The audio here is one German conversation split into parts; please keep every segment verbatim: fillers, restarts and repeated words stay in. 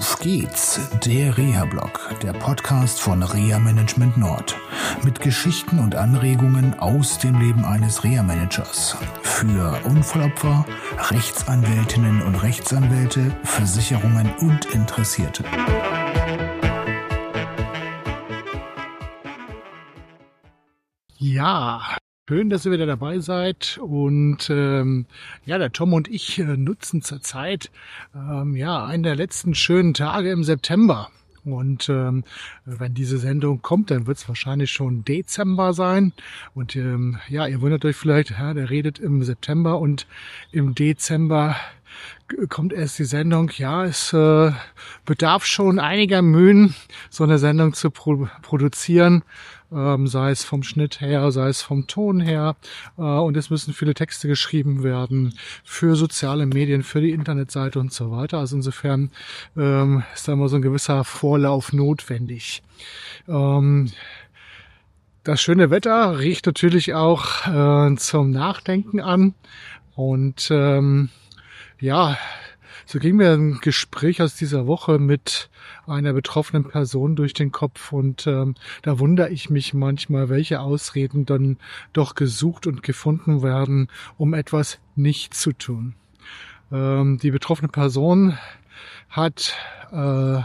Auf geht's, der Reha-Blog, der Podcast von Reha Management Nord. Mit Geschichten und Anregungen aus dem Leben eines Reha-Managers. Für Unfallopfer, Rechtsanwältinnen und Rechtsanwälte, Versicherungen und Interessierte. Ja, schön, dass ihr wieder dabei seid. Und ähm, ja, der Tom und ich äh, nutzen zurzeit ähm, ja einen der letzten schönen Tage im September. Und ähm, wenn diese Sendung kommt, dann wird es wahrscheinlich schon Dezember sein. Und ähm, ja, ihr wundert euch vielleicht, ja, der redet im September und im Dezember kommt erst die Sendung. Ja, es äh, bedarf schon einiger Mühen, so eine Sendung zu pro- produzieren. Ähm, sei es vom Schnitt her, sei es vom Ton her. Äh, und es müssen viele Texte geschrieben werden für soziale Medien, für die Internetseite und so weiter. Also insofern ähm, ist da immer so ein gewisser Vorlauf notwendig. Ähm, das schöne Wetter riecht natürlich auch äh, zum Nachdenken an. Und ähm, ja, so ging mir ein Gespräch aus dieser Woche mit einer betroffenen Person durch den Kopf und ähm, da wundere ich mich manchmal, welche Ausreden dann doch gesucht und gefunden werden, um etwas nicht zu tun. Ähm, die betroffene Person hat äh,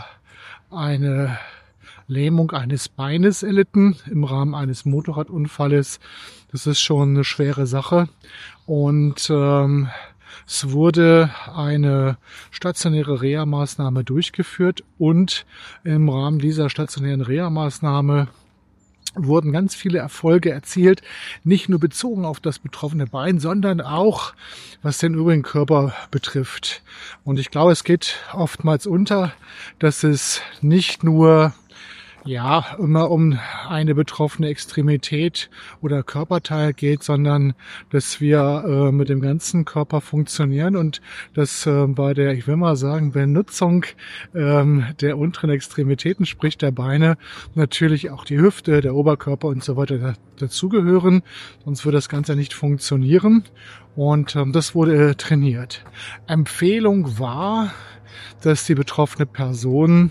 eine Lähmung eines Beines erlitten im Rahmen eines Motorradunfalles. Das ist schon eine schwere Sache und ähm, es wurde eine stationäre Reha-Maßnahme durchgeführt und im Rahmen dieser stationären Reha-Maßnahme wurden ganz viele Erfolge erzielt, nicht nur bezogen auf das betroffene Bein, sondern auch was den übrigen Körper betrifft. Und ich glaube, es geht oftmals unter, dass es nicht nur ja, immer um eine betroffene Extremität oder Körperteil geht, sondern dass wir äh, mit dem ganzen Körper funktionieren und dass äh, bei der, ich will mal sagen, Benutzung ähm, der unteren Extremitäten, sprich der Beine, natürlich auch die Hüfte, der Oberkörper und so weiter da, dazugehören, sonst würde das Ganze nicht funktionieren und ähm, das wurde äh, trainiert. Empfehlung war, dass die betroffene Person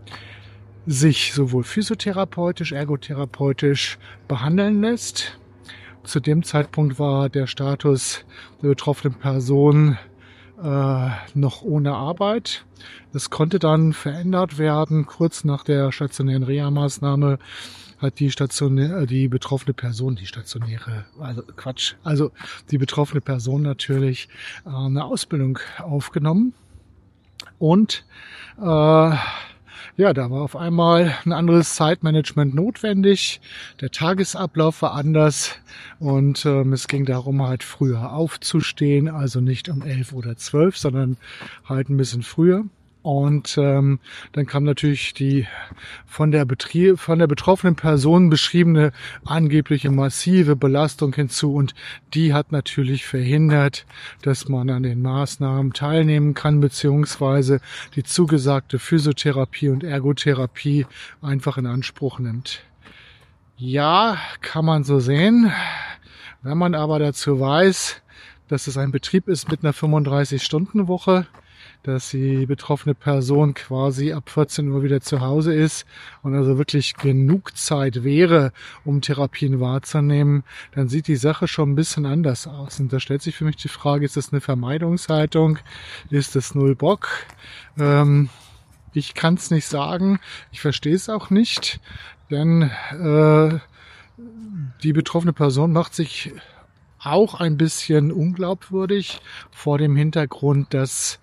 sich sowohl physiotherapeutisch, ergotherapeutisch behandeln lässt. Zu dem Zeitpunkt war der Status der betroffenen Person äh, noch ohne Arbeit. Das konnte dann verändert werden. Kurz nach der stationären Reha-Maßnahme hat die stationäre, die betroffene Person, die stationäre, also Quatsch, also die betroffene Person natürlich äh, eine Ausbildung aufgenommen und äh, ja, da war auf einmal ein anderes Zeitmanagement notwendig. Der Tagesablauf war anders und ähm, es ging darum, halt früher aufzustehen, also nicht um elf oder zwölf, sondern halt ein bisschen früher. Und ähm, dann kam natürlich die von der Betrie- von der betroffenen Person beschriebene angebliche massive Belastung hinzu und die hat natürlich verhindert, dass man an den Maßnahmen teilnehmen kann, beziehungsweise die zugesagte Physiotherapie und Ergotherapie einfach in Anspruch nimmt. Ja, kann man so sehen. Wenn man aber dazu weiß, dass es ein Betrieb ist mit einer fünfunddreißig-Stunden-Woche, dass die betroffene Person quasi ab vierzehn Uhr wieder zu Hause ist und also wirklich genug Zeit wäre, um Therapien wahrzunehmen, dann sieht die Sache schon ein bisschen anders aus. Und da stellt sich für mich die Frage, ist das eine Vermeidungshaltung? Ist das null Bock? Ähm, ich kann es nicht sagen. Ich verstehe es auch nicht, denn äh, die betroffene Person macht sich auch ein bisschen unglaubwürdig vor dem Hintergrund, dass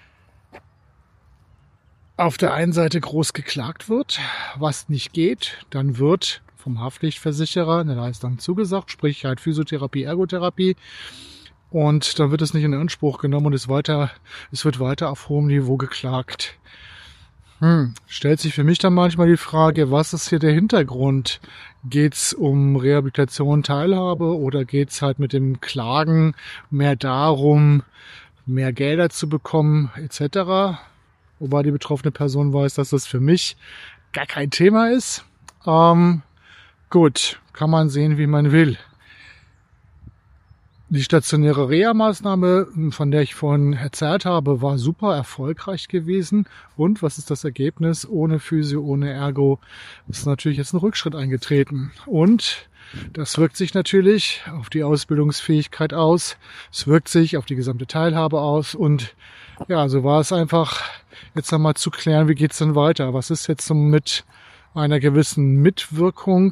auf der einen Seite groß geklagt wird, was nicht geht, dann wird vom Haftpflichtversicherer eine Leistung zugesagt, sprich halt Physiotherapie, Ergotherapie und dann wird es nicht in Anspruch genommen und es, weiter, es wird weiter auf hohem Niveau geklagt. Hm, stellt sich für mich dann manchmal die Frage, was ist hier der Hintergrund? Geht's um Rehabilitation, Teilhabe oder geht's halt mit dem Klagen mehr darum, mehr Gelder zu bekommen et cetera? Wobei die betroffene Person weiß, dass das für mich gar kein Thema ist. Ähm, gut, kann man sehen, wie man will. Die stationäre Reha-Maßnahme, von der ich vorhin erzählt habe, war super erfolgreich gewesen. Und was ist das Ergebnis? Ohne Physio, ohne Ergo ist natürlich jetzt ein Rückschritt eingetreten. Und das wirkt sich natürlich auf die Ausbildungsfähigkeit aus. Es wirkt sich auf die gesamte Teilhabe aus. Und ja, so war es einfach, jetzt nochmal zu klären, wie geht's denn weiter? Was ist jetzt so mit einer gewissen Mitwirkung?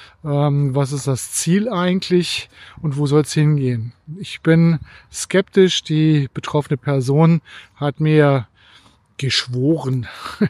Ähm, was ist das Ziel eigentlich und wo soll es hingehen? Ich bin skeptisch. Die betroffene Person hat mir geschworen,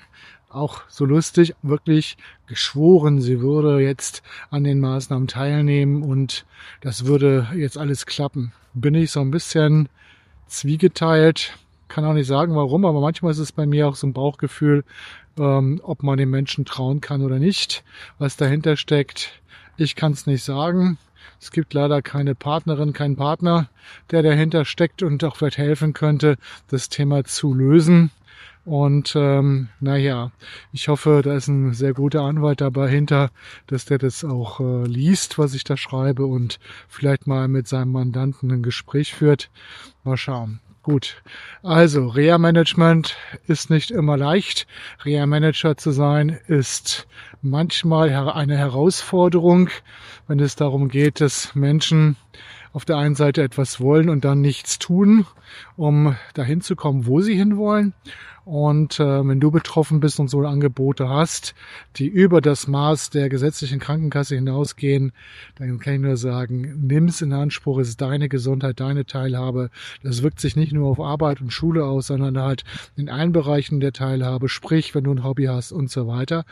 auch so lustig, wirklich geschworen, sie würde jetzt an den Maßnahmen teilnehmen und das würde jetzt alles klappen. Bin ich so ein bisschen zwiegeteilt. Kann auch nicht sagen, warum, aber manchmal ist es bei mir auch so ein Bauchgefühl, ähm, ob man den Menschen trauen kann oder nicht, was dahinter steckt. Ich kann es nicht sagen. Es gibt leider keine Partnerin, keinen Partner, der dahinter steckt und auch vielleicht helfen könnte, das Thema zu lösen. Und ähm, naja, ich hoffe, da ist ein sehr guter Anwalt dabei hinter, dass der das auch äh, liest, was ich da schreibe und vielleicht mal mit seinem Mandanten ein Gespräch führt. Mal schauen. Gut, also Reha-Management ist nicht immer leicht. Reha-Manager zu sein ist manchmal eine Herausforderung, wenn es darum geht, dass Menschen auf der einen Seite etwas wollen und dann nichts tun, um dahin zu kommen, wo sie hinwollen. Und äh, wenn du betroffen bist und so Angebote hast, die über das Maß der gesetzlichen Krankenkasse hinausgehen, dann kann ich nur sagen, nimm es in Anspruch, es ist deine Gesundheit, deine Teilhabe. Das wirkt sich nicht nur auf Arbeit und Schule aus, sondern halt in allen Bereichen der Teilhabe, sprich, wenn du ein Hobby hast und so weiter.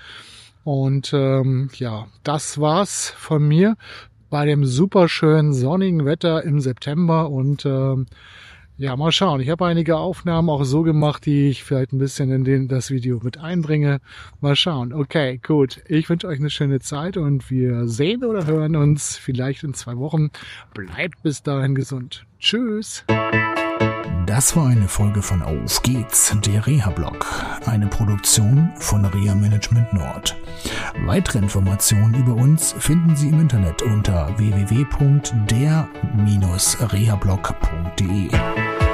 Und ähm, ja, das war's von mir bei dem superschönen sonnigen Wetter im September und ähm, ja, mal schauen. Ich habe einige Aufnahmen auch so gemacht, die ich vielleicht ein bisschen in den, das Video mit einbringe. Mal schauen. Okay, gut. Ich wünsche euch eine schöne Zeit und wir sehen oder hören uns vielleicht in zwei Wochen. Bleibt bis dahin gesund. Tschüss. Das war eine Folge von Auf geht's, der Reha-Blog, eine Produktion von Reha Management Nord. Weitere Informationen über uns finden Sie im Internet unter w w w punkt der Bindestrich rehablog punkt de.